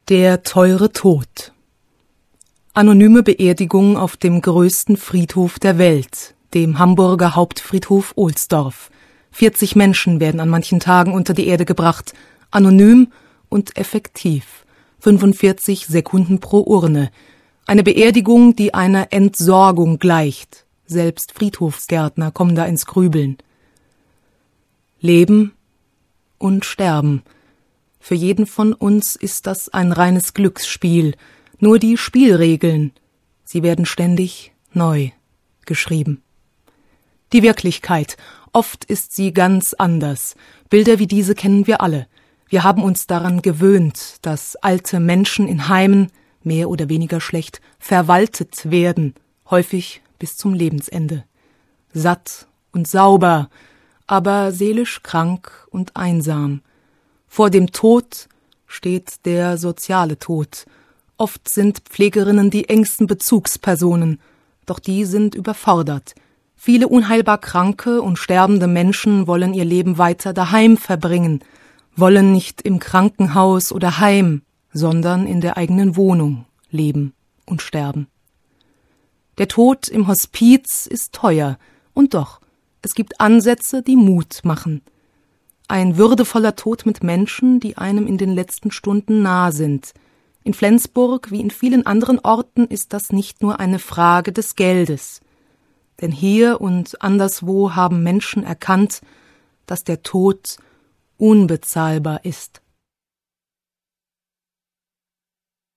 Der teure Tod. Anonyme Beerdigung auf dem größten Friedhof der Welt, dem Hamburger Hauptfriedhof Ohlsdorf. 40 Menschen werden an manchen Tagen unter die Erde gebracht, anonym und effektiv. 45 Sekunden pro Urne. Eine Beerdigung, die einer Entsorgung gleicht. Selbst Friedhofsgärtner kommen da ins Grübeln. Leben und Sterben. Für jeden von uns ist das ein reines Glücksspiel. Nur die Spielregeln, sie werden ständig neu geschrieben. Die Wirklichkeit, oft ist sie ganz anders. Bilder wie diese kennen wir alle. Wir haben uns daran gewöhnt, dass alte Menschen in Heimen, mehr oder weniger schlecht, verwaltet werden, häufig bis zum Lebensende. Satt und sauber, aber seelisch krank und einsam. Vor dem Tod steht der soziale Tod. Oft sind Pflegerinnen die engsten Bezugspersonen, doch die sind überfordert. Viele unheilbar kranke und sterbende Menschen wollen ihr Leben weiter daheim verbringen, wollen nicht im Krankenhaus oder Heim, sondern in der eigenen Wohnung leben und sterben. Der Tod im Hospiz ist teuer, und doch, es gibt Ansätze, die Mut machen. Ein würdevoller Tod mit Menschen, die einem in den letzten Stunden nahe sind. In Flensburg wie in vielen anderen Orten ist das nicht nur eine Frage des Geldes. Denn hier und anderswo haben Menschen erkannt, dass der Tod unbezahlbar ist.